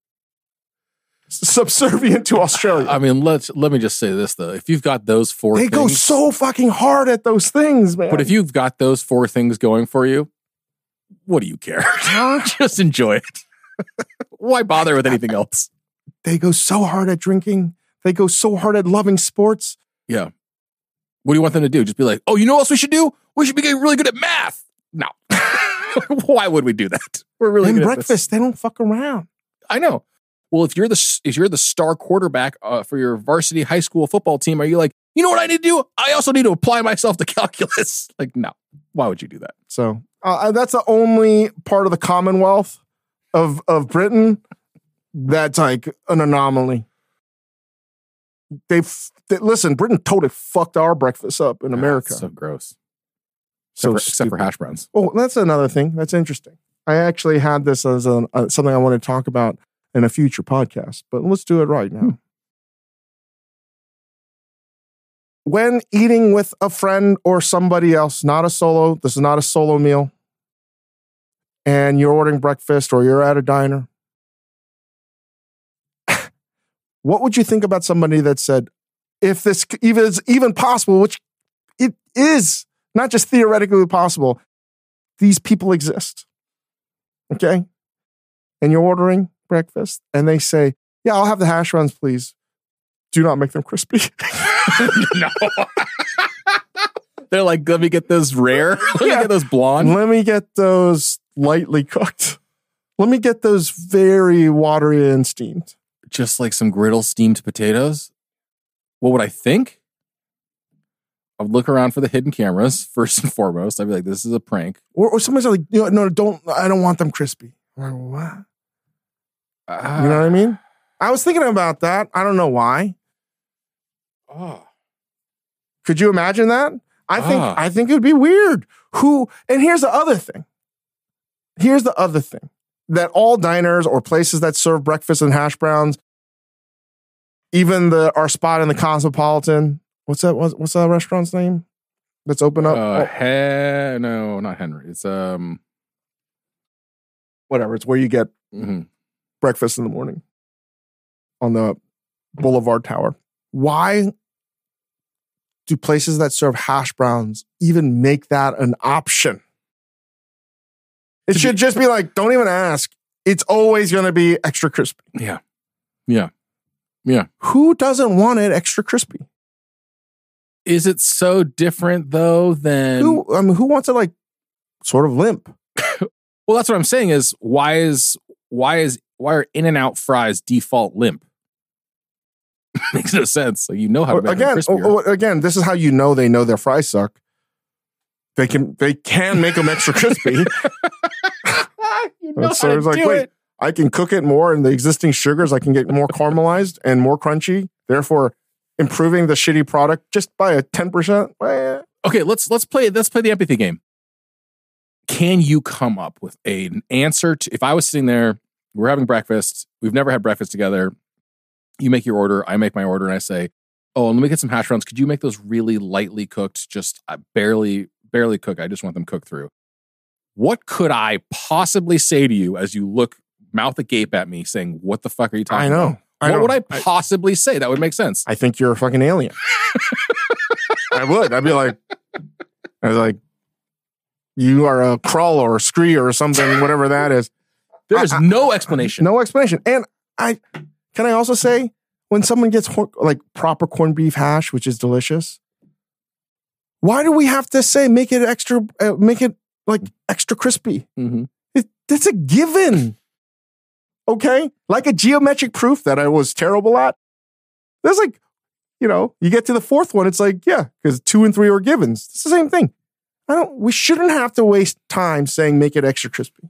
subservient to Australia. I mean, let's let me just say this though. If you've got those four They things, go so fucking hard at those things, man. but if you've got those four things going for you, what do you care? Just enjoy it. Why bother with anything else? They go so hard at drinking. They go so hard at loving sports. Yeah. What do you want them to do? Just be like, oh, you know what else we should do? We should be getting really good at math. No. Why would we do that? We're really And good breakfast, at this. they don't fuck around. I know. Well, if you're the if you're the star quarterback uh, for your varsity high school football team, are you like, you know what I need to do? I also need to apply myself to calculus. Like, no. Why would you do that? So uh, that's the only part of the Commonwealth of of Britain that's like an anomaly. They've they, listen. Britain totally fucked our breakfast up in America. So gross. So except, for, except for stupid. hash browns. Oh, that's another thing. That's interesting. I actually had this as a, uh, something I want to talk about in a future podcast, but let's do it right now. Hmm. When eating with a friend or somebody else, not a solo, this is not a solo meal, and you're ordering breakfast or you're at a diner, what would you think about somebody that said, if this even is even possible, which it is not just theoretically possible, these people exist. Okay? And you're ordering breakfast and they say, yeah, I'll have the hash browns, please. Do not make them crispy. No. They're like, let me get those rare. Let me Yeah. get those blonde. Let me get those lightly cooked. Let me get those very watery and steamed. Just like some griddle steamed potatoes. What would I think? I'd look around for the hidden cameras first and foremost. I'd be like, this is a prank. Or, or somebody's like, you know, no, don't, I don't want them crispy. I'm like, what? Uh, You know what I mean? I was thinking about that. I don't know why. Oh. Could you imagine that? I think Ah. I think it would be weird. Who? And here's the other thing. Here's the other thing. That all diners or places that serve breakfast and hash browns, even the our spot in the Cosmopolitan, what's that? What's, what's that restaurant's name? That's open up. Uh, oh, he- no, not Henry. It's um, whatever. It's where you get mhm. breakfast in the morning on the Boulevard Tower. Why do places that serve hash browns even make that an option? It To should be- just be like, don't even ask. It's always going to be extra crispy. yeah, yeah, yeah. Who doesn't want it extra crispy? Is it so different though than? Who, I mean, who wants it like sort of limp? Well, that's what I'm saying. Is why is why is why are In-N-Out fries default limp? Makes no sense. Like you know how to Or, make again, them crispier. or- or again, this is how you know they know their fries suck. They can they can make them extra crispy. you know so how to it's like, do wait, it. I can cook it more, and the existing sugars I can get more caramelized and more crunchy, therefore improving the shitty product just by a ten percent. Eh. Okay, let's let's play let's play the empathy game. Can you come up with a, an answer to if I was sitting there, we're having breakfast, we've never had breakfast together, you make your order, I make my order, and I say, oh, let me get some hash browns. Could you make those really lightly cooked, just uh, barely, barely cook? I just want them cooked through. What could I possibly say to you as you look mouth agape at me saying, what the fuck are you talking I know. about? I what know. would I possibly say that would make sense? I think you're a fucking alien. I would. I'd be like, I'd be like, you are a crawl or a scree or something, whatever that is. There is I- no explanation. No explanation. And I can I also say when someone gets hor- like proper corned beef hash, which is delicious, why do we have to say make it extra, uh, make it like extra crispy? Mm-hmm. It, that's a given. Okay, like a geometric proof that I was terrible at. There's like, you know, you get to the fourth one, it's like, yeah, because two and three are givens. It's the same thing. I don't. We shouldn't have to waste time saying make it extra crispy.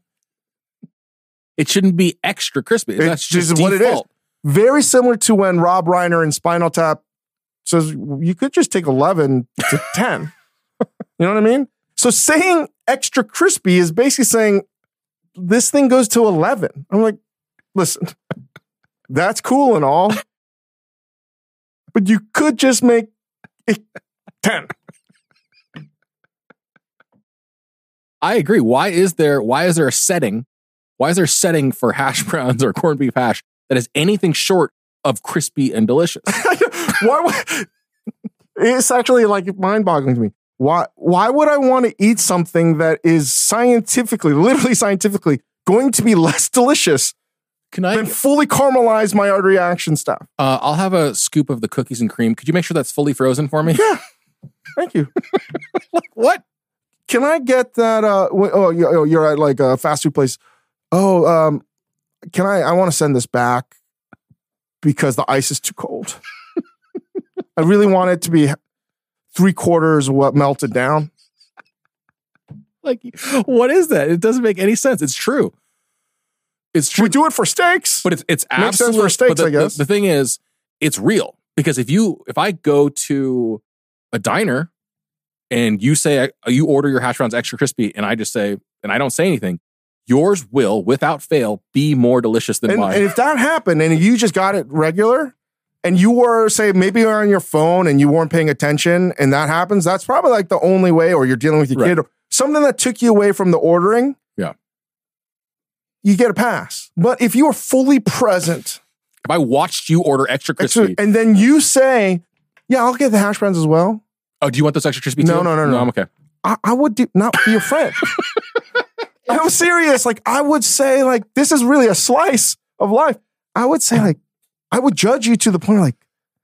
It shouldn't be extra crispy. It That's just is what it is. default. Very similar to when Rob Reiner in Spinal Tap says you could just take eleven to ten. You know what I mean? So saying extra crispy is basically saying this thing goes to eleven. I'm like, listen, that's cool and all, but you could just make it ten. I agree. Why is there why is there a setting? Why is there a setting for hash browns or corned beef hash that is anything short of crispy and delicious? Why would, it's actually like mind-boggling to me. Why why would I want to eat something that is scientifically, literally scientifically, going to be less delicious Can I? than fully caramelize my art reaction stuff? Uh, I'll have a scoop of the cookies and cream. Could you make sure that's fully frozen for me? Yeah. Thank you. What? Can I get that? Uh, w- oh, you- oh, you're at like a fast food place. Oh, um, can I? I want to send this back because the ice is too cold. I really want it to be three quarters what melted down. Like, what is that? It doesn't make any sense. It's true. It's true. We do it for steaks. But it's it's Makes sense absolute, for steaks, but the, I guess. The, the thing is, it's real because if you if I go to a diner and you say, you order your hash browns extra crispy, and I just say, and I don't say anything, yours will, without fail, be more delicious than and, mine. and if that happened and you just got it regular and you were, say, maybe you're on your phone and you weren't paying attention and that happens, that's probably like the only way, or you're dealing with your Right. kid, or something that took you away from the ordering. Yeah. You get a pass. But if you are fully present, if I watched you order extra crispy, extra, and then you say, yeah, I'll get the hash browns as well. oh, do you want those extra crispy No, too? no, no, no. I'm okay. I, I would do, not be your friend. I'm serious. Like, I would say, like, this is really a slice of life. I would say, like, I would judge you to the point of, like,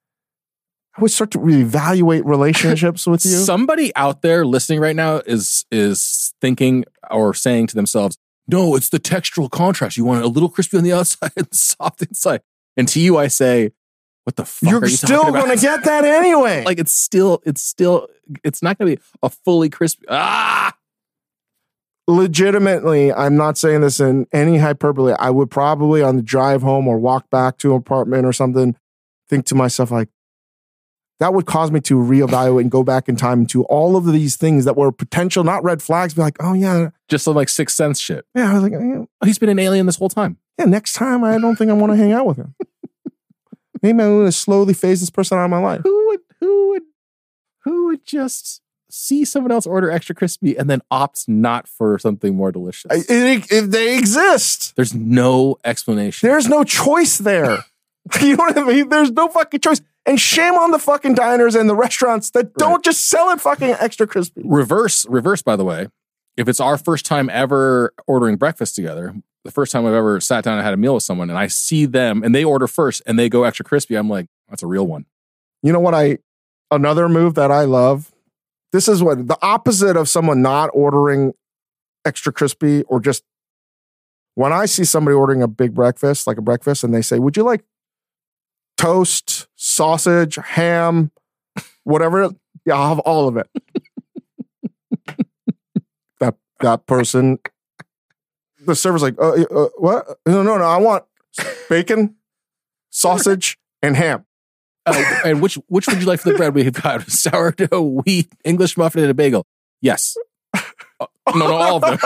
I would start to reevaluate relationships with you. Somebody out there listening right now is is thinking or saying to themselves, no, it's the textural contrast. You want it a little crispy on the outside and soft inside. And to you, I say, what the fuck You're are you still talking about? going to get that anyway. Like, it's still, it's still, it's not going to be a fully crispy. Ah! Legitimately, I'm not saying this in any hyperbole. I would probably, on the drive home or walk back to an apartment or something, think to myself, like, that would cause me to reevaluate and go back in time to all of these things that were potential, not red flags, be like, oh, yeah. Just some like Sixth Sense shit. Yeah, I was like, yeah, Oh, he's been an alien this whole time. yeah, next time I don't think I want to hang out with him. Maybe I'm going to slowly phase this person out of my life. Who would, who would, who would just see someone else order extra crispy and then opt not for something more delicious? I, it, if they exist, There's no explanation. there's no choice there. You know what I mean? There's no fucking choice. And shame on the fucking diners and the restaurants that don't Right. just sell it fucking extra crispy. reverse, reverse, by the way, if it's our first time ever ordering breakfast together, the first time I've ever sat down and had a meal with someone, and I see them and they order first and they go extra crispy, I'm like, that's a real one. You know what I, another move that I love, this is what, the opposite of someone not ordering extra crispy, or just when I see somebody ordering a big breakfast, like a breakfast, and they say, would you like toast, sausage, ham, whatever? Yeah, I'll have all of it. that that person, the server's like, uh, uh, what? No, no, no, I want bacon, sausage, and ham. Uh, and which which would you like for the bread? We've got sourdough, wheat, English muffin, and a bagel. Yes. Uh, no, no, all of them.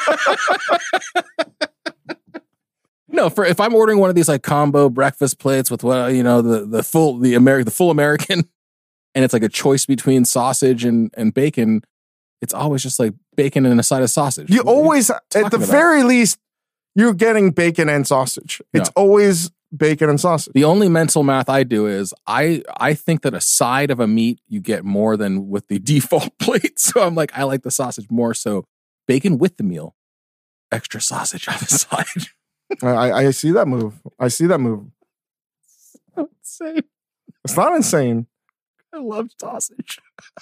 No, for if I'm ordering one of these like combo breakfast plates with what you know the the full the Ameri- the full American, and it's like a choice between sausage and and bacon, it's always just like bacon and a side of sausage. You always, at the talking about? very least, you're getting bacon and sausage. It's No. always bacon and sausage. The only mental math I do is I I think that a side of a meat you get more than with the default plate. So I'm like, I like the sausage more. So bacon with the meal, extra sausage on the side. I, I see that move. I see that move. So insane. It's not insane. I love sausage.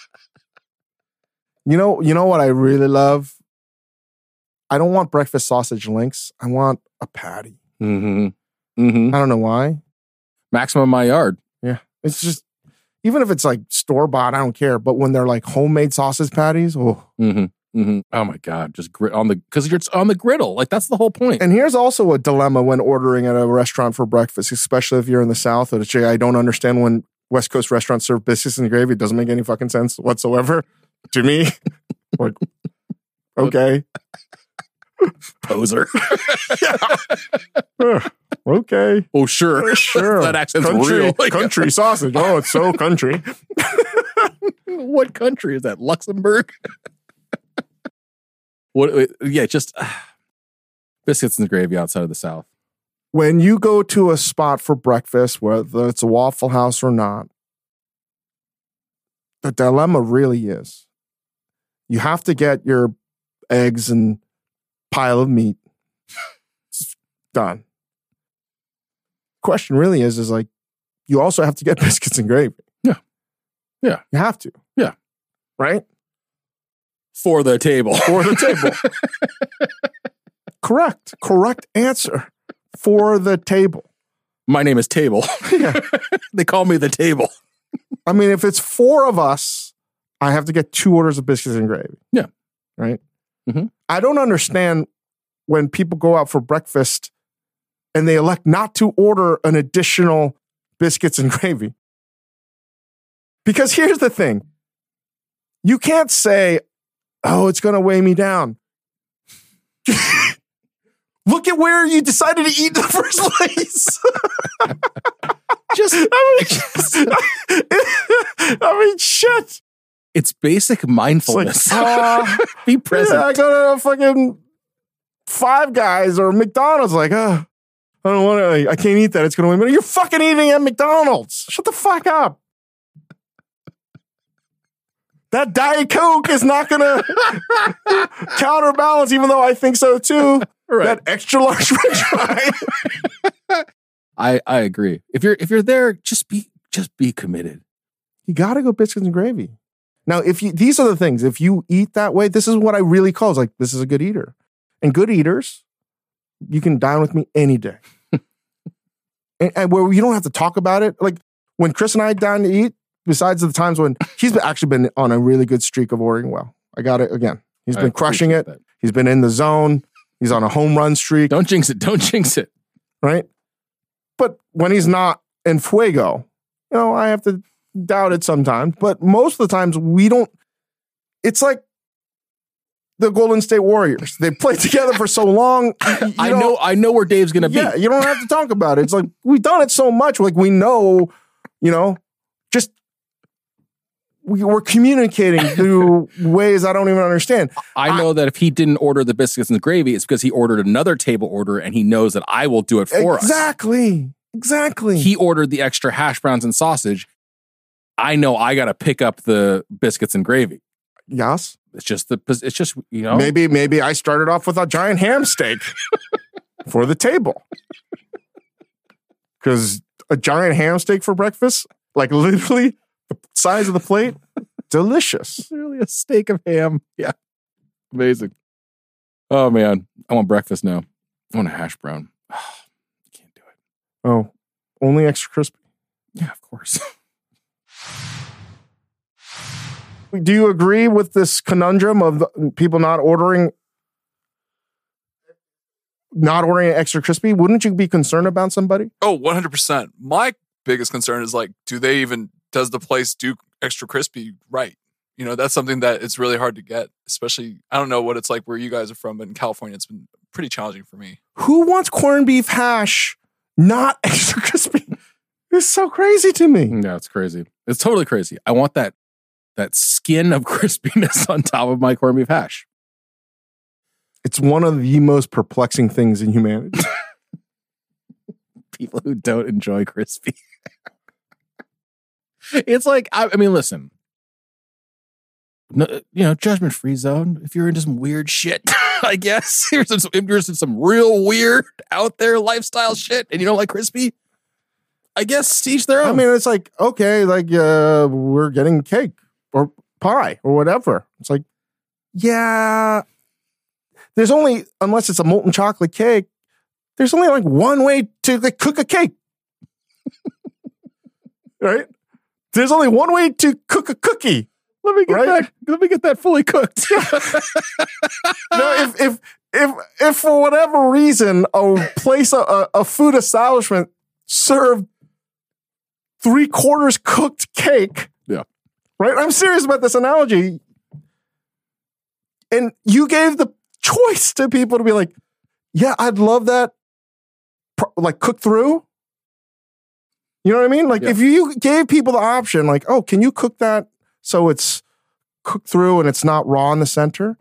You know, you know what I really love? I don't want breakfast sausage links. I want a patty. Mm-hmm. Mm-hmm. I don't know why. Maximum my yard. Yeah. It's just, even if it's like store-bought, I don't care. But when they're like homemade sausage patties, oh. Mm-hmm. Mm-hmm. Oh my God. Just grit on the, because you're on the griddle. Like that's the whole point. And here's also a dilemma when ordering at a restaurant for breakfast, especially if you're in the South. Which I don't understand when West Coast restaurants serve biscuits and gravy. It doesn't make any fucking sense whatsoever to me. Like, okay. Poser. Okay. Oh, sure. Sure. That accent's country, real. Like, country sausage. Oh, it's so country. what country is that? Luxembourg? What? Yeah, just uh, biscuits and gravy outside of the South. When you go to a spot for breakfast, whether it's a Waffle House or not, the dilemma really is you have to get your eggs and pile of meat. It's done. Question really is, is like, you also have to get biscuits and gravy. Yeah. Yeah. You have to. Yeah. Right? For the table. For the table. Correct. Correct answer. For the table. My name is Table. Yeah. They call me the Table. I mean, if it's four of us, I have to get two orders of biscuits and gravy. Yeah. Right? Mhm. I don't understand when people go out for breakfast and they elect not to order an additional biscuits and gravy. Because here's the thing. You can't say, oh, it's going to weigh me down. Look at where you decided to eat in the first place. Just, I mean, I mean, shit. It's basic It's like, mindfulness. uh, Be present. yeah, I go to a fucking Five Guys or McDonald's, like, uh, I don't want to, I can't eat that. It's going to weigh me down. You're fucking eating at McDonald's. Shut the fuck up. That Diet Coke is not going to counterbalance, even though I think so too. Right. That extra large french fry. I, I agree. If you're if you're there, just be just be committed. You got to go biscuits and gravy. Now, if you, these are the things, if you eat that way, this is what I really call is like, this is a good eater. And good eaters, you can dine with me any day. and, and where you don't have to talk about it. Like when Chris and I dine to eat, besides the times when he's been, actually been on a really good streak of ordering well. I got it again. He's been I crushing it. that. He's been in the zone. He's on a home run streak. Don't jinx it. Don't jinx it. Right? But when he's not in fuego, you know, I have to doubt it sometimes. But most of the times we don't, it's like the Golden State Warriors. They played together for so long. You, you I know I know where Dave's gonna Yeah, be. you don't have to talk about it. It's like we've done it so much. Like we know, you know, just we, we're communicating through ways I don't even understand. I know I, that if he didn't order the biscuits and the gravy, it's because he ordered another table order and he knows that I will do it for exactly, us. Exactly. Exactly. He ordered the extra hash browns and sausage. I know I got to pick up the biscuits and gravy. Yes. It's just the, it's just, you know. Maybe, maybe I started off with a giant ham steak for the table. Because a giant ham steak for breakfast, like literally the size of the plate, delicious. It's really a steak of ham. Yeah. Amazing. Oh, man. I want breakfast now. I want a hash brown. Oh, can't do it. Oh, only extra crispy? Yeah, of course. Do you agree with this conundrum of the, people not ordering not ordering extra crispy? Wouldn't you be concerned about somebody? Oh, one hundred percent. My biggest concern is like, do they even, does the place do extra crispy right? You know, that's something that it's really hard to get, especially, I don't know what it's like where you guys are from, but in California, it's been pretty challenging for me. Who wants corned beef hash not extra crispy? It's so crazy to me. No, it's crazy. It's totally crazy. I want that that skin of crispiness on top of my corned beef hash. It's one of the most perplexing things in humanity. People who don't enjoy crispy. It's like, I, I mean, listen, no, you know, judgment free zone. If you're into some weird shit, I guess, if you're, some, if you're into some real weird out there lifestyle shit and you don't like crispy, I guess each their own. I mean, it's like, okay, like uh, we're getting cake or pie or whatever. It's like, yeah, there's only, unless it's a molten chocolate cake, there's only like one way to like, cook a cake. Right? There's only one way to cook a cookie. Let me get right? that. Let me get that fully cooked. No, if if if if for whatever reason a place a, a food establishment served three quarters cooked cake. Yeah. Right? I'm serious about this analogy. And you gave the choice to people to be like, yeah, I'd love that, like cooked through. You know what I mean? Like yeah. if you gave people the option, like, oh, can you cook that so it's cooked through and it's not raw in the center?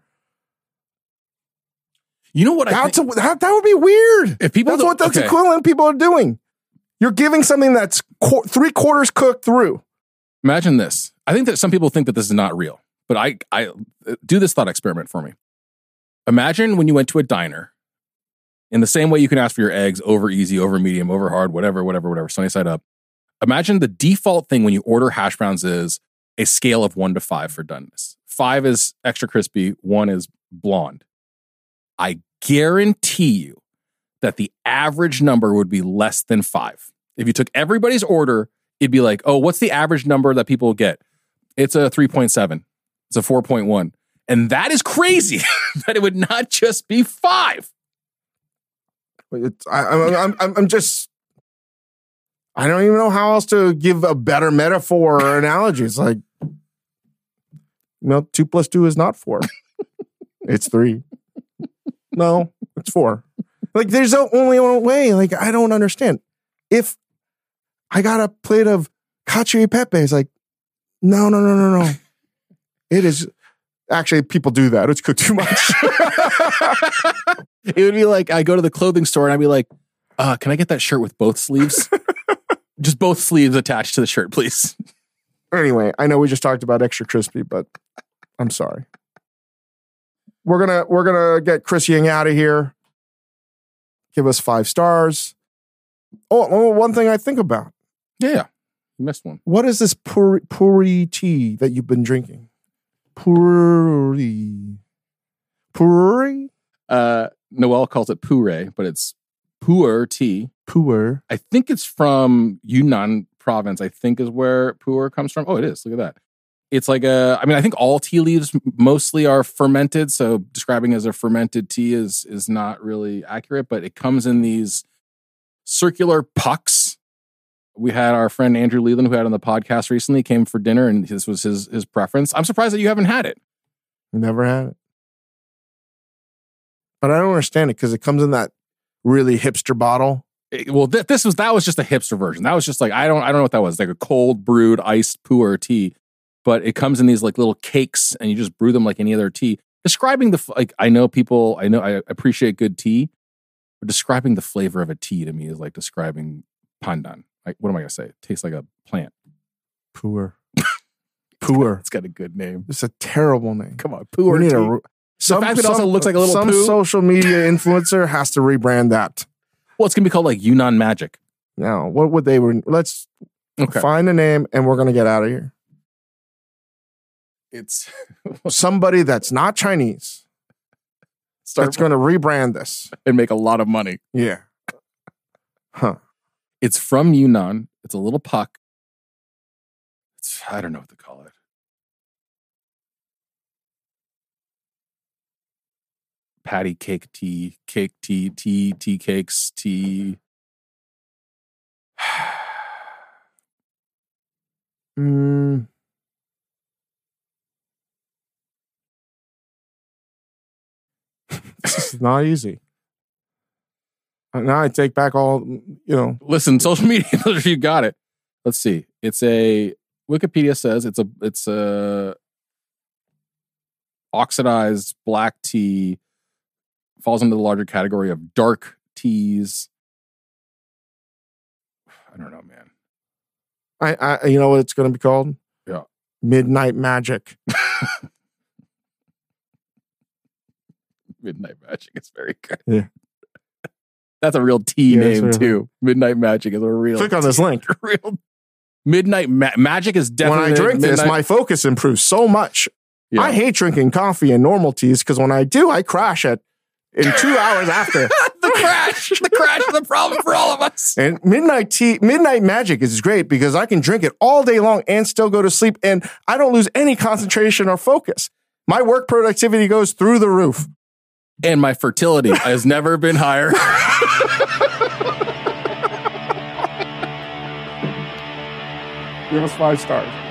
You know what? That's I think, a, that, that would be weird. If people that's don't- what that's okay. equivalent people are doing. You're giving something that's qu- three quarters cooked through. Imagine this. I think that some people think that this is not real, but I, I do this thought experiment for me. Imagine when you went to a diner, in the same way you can ask for your eggs over easy, over medium, over hard, whatever, whatever, whatever, sunny side up. Imagine the default thing when you order hash browns is a scale of one to five for doneness. Five is extra crispy, one is blonde. I guarantee you that the average number would be less than five. If you took everybody's order, it'd be like, oh, what's the average number that people get? It's a three point seven. It's a four point one. And that is crazy that it would not just be five. It's, I, I'm, I'm, I'm, I'm just, I don't even know how else to give a better metaphor or analogy. It's like, No, two plus two is not four. It's three. No, it's four. Like, there's no only one way. Like, I don't understand. If I got a plate of cacio e pepe, it's like, no, no, no, no, no. It is actually, people do that. It's cooked too much. It would be like, I go to the clothing store and I'd be like, uh, can I get that shirt with both sleeves? Just both sleeves attached to the shirt, please. Anyway, I know we just talked about extra crispy, but I'm sorry. We're gonna we're gonna get Chris Ying out of here. Give us five stars. Oh, oh, one thing I think about. Yeah, yeah. You missed one. What is this puri, puri tea that you've been drinking? Puri. Puri? Uh, Noel calls it puree, but it's pu'er tea. Pu'er. I think it's from Yunnan province, I think is where pu'er comes from. Oh, it is. Look at that. It's like a, I mean, I think all tea leaves mostly are fermented. So describing as a fermented tea is, is not really accurate, but it comes in these circular pucks. We had our friend Andrew Leland, who had on the podcast recently, came for dinner, and this was his, his preference. I'm surprised that you haven't had it. Never had it. But I don't understand it because it comes in that really hipster bottle. It- well, th- this was, that was just a hipster version. That was just like, I don't, I don't know what that was. Like a cold brewed iced pu'er tea. But it comes in these like little cakes and you just brew them like any other tea. Describing the, like, I know people, I know, I appreciate good tea, but describing the flavor of a tea to me is like describing pandan. Like, what am I going to say? It tastes like a plant. Pu'er. Pu'er. It's got a good name. It's a terrible name. Come on, We pu'er need tea. a, some, fact that it also looks like a little some poo. social media influencer has to rebrand that. Well, it's going to be called like Yunnan Magic. Now, what would they? Re- Let's Okay. find a name and we're going to get out of here. It's Somebody that's not Chinese start that's going to rebrand this. and make a lot of money. Yeah. Huh. It's from Yunnan. It's a little puck. It's, I don't know what to call it. Patty cake tea, cake tea, tea, tea cakes, tea. Mm. This is not easy. Uh, Now I take back all, you know. Listen, social media, you got it. Let's see. It's a Wikipedia says it's a it's a oxidized black tea, falls into the larger category of dark teas. I don't know, man. I, I you know what it's going to be called? Yeah. Midnight Magic. Midnight Magic is very good. Yeah. That's a real tea Yeah, it's name real. too. Midnight Magic is a real. Click on this link. Real Midnight Ma- Magic is When definitely. I drink this, midnight- my focus improves so much. Yeah. I hate drinking coffee and normal teas because when I do, I crash it in two hours after. the crash. The crash is the problem for all of us. And midnight tea, midnight magic is great because I can drink it all day long and still go to sleep, and I don't lose any concentration or focus. My work productivity goes through the roof. And my fertility has never been higher. Give us five stars.